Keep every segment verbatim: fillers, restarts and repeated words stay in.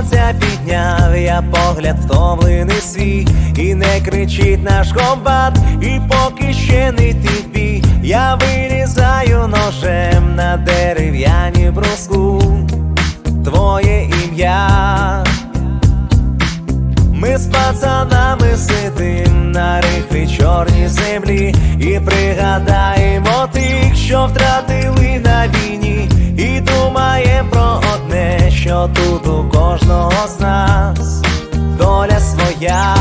сонця підняв я погляд втомлений свій, і не кричить наш комбат, і поки ще не йти в бій, я вирізаю ножем на дерев'яні бруску твоє ім'я. Ми з пацанами сидим на рихлій чорній землі і пригадаємо тих, що втратили на війні, і думаєм про одне, що тут у кожного з нас доля своя.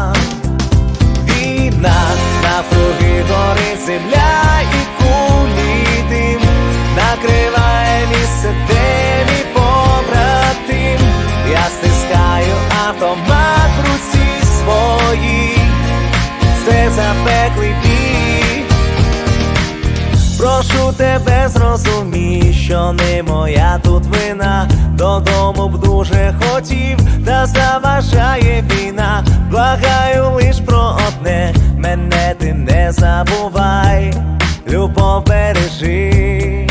Війна, навкруги горить земля, і кулі дим накриває місце, де мій побратим. Я стискаю автомат в руці своїй, це запеклий бій. Прошу тебе, зрозумій, що не моя тут вина, додому б дуже хотів, та заважає війна. Благаю лиш про одне, мене ти не забувай, любов бережи.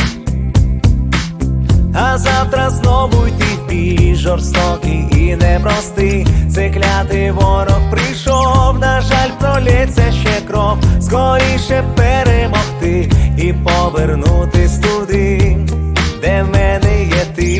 А завтра знову йти в бій, жорстокий і непростий. Цей клятий ворог прийшов, на жаль, пролється ще кров. Скоріше перемогти і повернутись туди, де в мене є ти.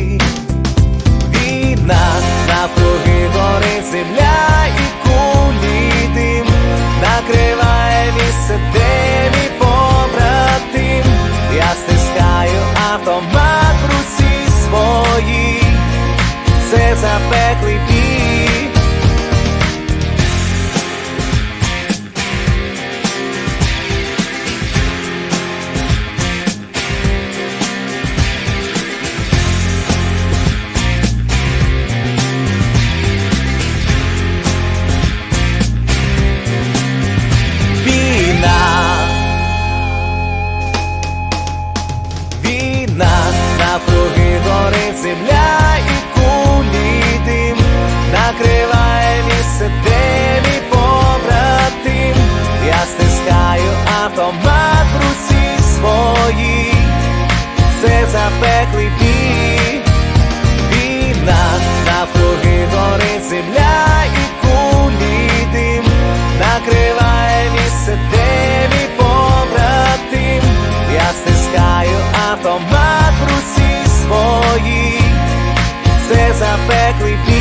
Війна, навкруги горить земля, і кулі дим накриває місце, де мій побратим. Я стискаю автомат в руці своїй, це запеклий бій. Навкруги горить земля, і кулі дим накриває місце, де мій побратим. Я стискаю автомат в руці своїй, це запеклий бій. Війна, навкруги горить земля, і кулі дим накриває місце, де мій побратим. Я стискаю автомат в руці своїй, це запеклий бій.